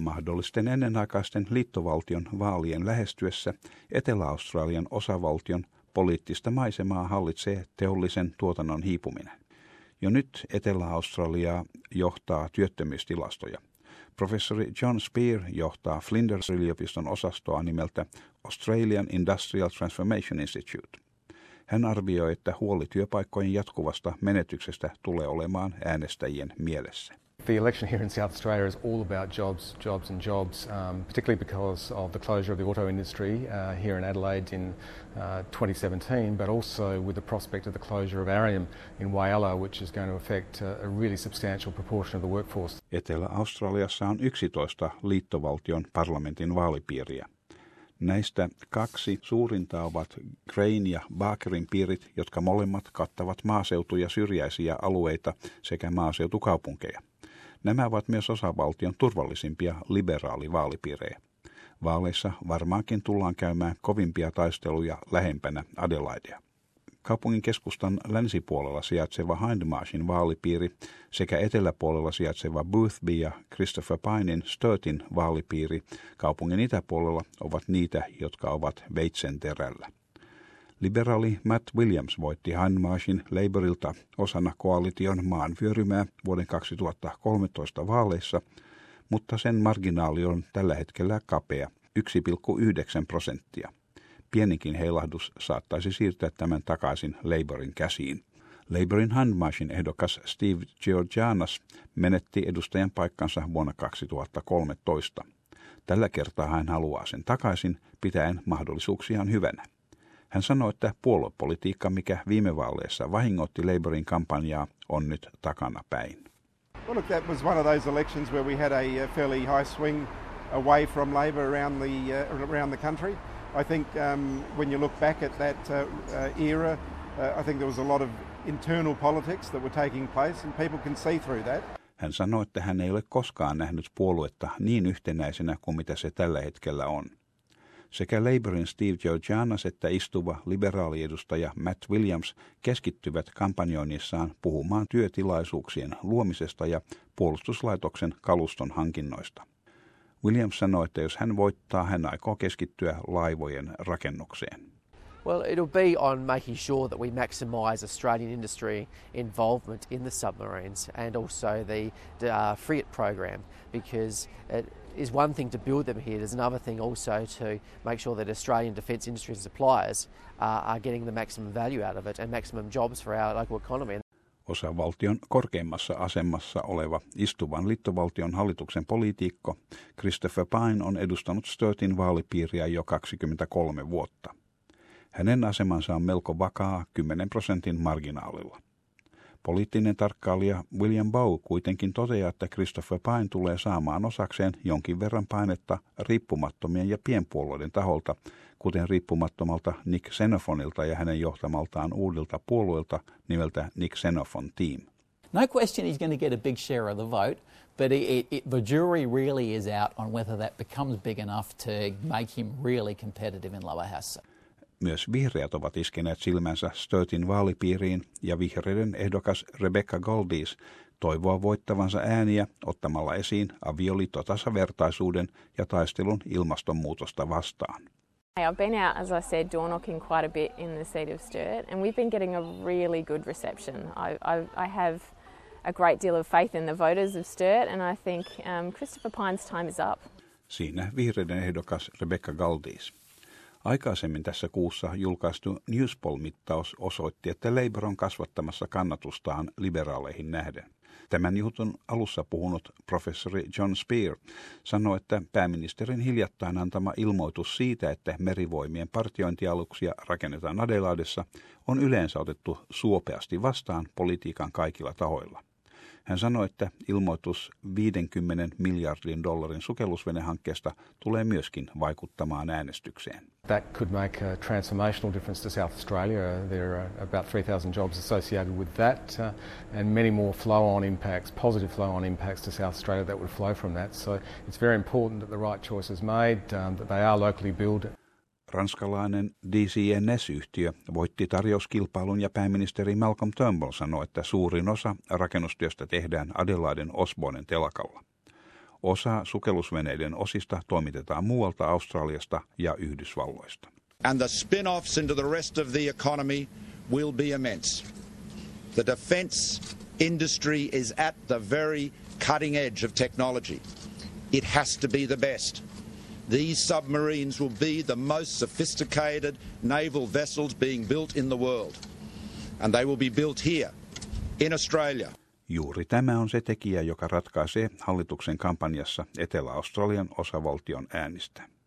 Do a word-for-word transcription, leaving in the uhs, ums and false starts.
Mahdollisten ennenaikaisten liittovaltion vaalien lähestyessä Etelä-Australian osavaltion poliittista maisemaa hallitsee teollisen tuotannon hiipuminen. Jo nyt Etelä-Australiaa johtaa työttömyystilastoja. Professori John Spear johtaa Flinders-yliopiston osastoa nimeltä Australian Industrial Transformation Institute. Hän arvioi, että huoli työpaikkojen jatkuvasta menetyksestä tulee olemaan äänestäjien mielessä. The election here in South Australia is all about jobs, jobs and jobs, um, particularly because of the closure of the auto industry uh, here in Adelaide in uh, twenty seventeen, but also with the prospect of the closure of Arium in Whyalla, which is going to affect uh, a really substantial proportion of the workforce. Etelä-Australiassa on yksitoista liittovaltion parlamentin vaalipiiriä. Näistä kaksi suurinta ovat Grain ja Barkerin piirit, jotka molemmat kattavat maaseutu- ja syrjäisiä alueita sekä maaseutukaupunkeja. Nämä ovat myös osavaltion turvallisimpia liberaalivaalipiirejä. Vaaleissa varmaankin tullaan käymään kovimpia taisteluja lähempänä Adelaidea. Kaupungin keskustan länsipuolella sijaitseva Hindmarshin vaalipiiri sekä eteläpuolella sijaitseva Boothby ja Christopher Pynen Sturtin vaalipiiri kaupungin itäpuolella ovat niitä, jotka ovat veitsenterällä. Liberaali Matt Williams voitti Hindmarshin Labourilta osana koalition maanvyörymää vuoden kaksituhattakolmetoista vaaleissa, mutta sen marginaali on tällä hetkellä kapea, yksi pilkku yhdeksän prosenttia. Pieninkin heilahdus saattaisi siirtää tämän takaisin Labourin käsiin. Labourin Hindmarshin ehdokas Steve Georgianas menetti edustajan paikkansa vuonna kaksituhattakolmetoista. Tällä kertaa hän haluaa sen takaisin, pitäen mahdollisuuksiaan hyvänä. Hän sanoi, että puoluepolitiikka, mikä viime vaaleissa vahingoitti Labourin kampanjaa, on nyt takana päin. Well, look, that was one of those elections where we had a fairly high swing away from Labor around the uh, around the country. I think um, when you look back at that uh, uh, era, uh, I think there was a lot of internal politics that were taking place, and people can see through that. Hän sanoi, että hän ei ole koskaan nähnyt puoluetta niin yhtenäisenä kuin mitä se tällä hetkellä on. Sekä Labourin Steve Georgianas että istuva liberaaliedustaja Matt Williams keskittyvät kampanjoinnissaan puhumaan työtilaisuuksien luomisesta ja puolustuslaitoksen kaluston hankinnoista. Williams sanoi, että jos hän voittaa, hän aikoo keskittyä laivojen rakennukseen. Well, it'll be on making sure that we maximise Australian industry involvement in the submarines and also the, the uh, frigate program, because it is one thing to build them here. There's another thing also to make sure that Australian defence industry and suppliers uh, are getting the maximum value out of it and maximum jobs for our local economy. Osavaltion korkeimmassa asemassa oleva istuvan liittovaltion hallituksen poliitikko Christopher Pyne on edustanut Sturtin vaalipiiriä jo kaksikymmentäkolme vuotta. Hänen asemansa on melko vakaa kymmenen prosentin marginaalilla. Poliittinen tarkkailija William Bow kuitenkin toteaa, että Christopher Pyne tulee saamaan osakseen jonkin verran painetta riippumattomien ja pienpuolueiden taholta, kuten riippumattomalta Nick Xenophonilta ja hänen johtamaltaan uudelta puolueelta nimeltä Nick Xenophon Team. No question he's going to get a big share of the vote, but it, it, the jury really is out on whether that becomes big enough to make him really competitive in Lower House. Myös vihreät ovat iskeneet silmänsä Sturtin vaalipiiriin ja vihreiden ehdokas Rebecca Goldis toivoo voittavansa ääniä ottamalla esiin avioliittotasavertaisuuden ja taistelun ilmastonmuutosta vastaan. I've been out, as I said, door knocking quite a bit in the seat of Sturt, and we've been getting a really good reception. I, I, I have a great deal of faith in the voters of Sturt, and I think um, Christopher Pyne's time is up. Siinä vihreiden ehdokas Rebecca Goldis. Aikaisemmin tässä kuussa julkaistu Newspoll-mittaus osoitti, että Labour on kasvattamassa kannatustaan liberaaleihin nähden. Tämän jutun alussa puhunut professori John Spear sanoi, että pääministerin hiljattain antama ilmoitus siitä, että merivoimien partiointialuksia rakennetaan Adelaidessa, on yleensä otettu suopeasti vastaan politiikan kaikilla tahoilla. Hän sanoi, että ilmoitus viidenkymmenen miljardin dollarin sukellusvenehankkeesta tulee myöskin vaikuttamaan äänestykseen. That could make a transformational difference to South Australia. There are about three thousand jobs associated with that uh, and many more flow-on impacts, positive flow-on impacts to South Australia that would flow from that. So it's very important that the right choice is made, um, that they are locally built. Ranskalainen D C N S-yhtiö voitti tarjouskilpailun ja pääministeri Malcolm Turnbull sanoi, että suurin osa rakennustyöstä tehdään Adelaiden Osbornen telakalla. Osa sukellusveneiden osista toimitetaan muualta Australiasta ja Yhdysvalloista. And the spin-offs into the rest of the economy will be immense. The defence industry is at the very cutting edge of technology. It has to be the best. These submarines will be the most sophisticated naval vessels being built in the world. And they will be built here, in Australia. Juuri tämä on se tekijä, joka ratkaisee hallituksen kampanjassa Etelä-Australian osavaltion äänistä.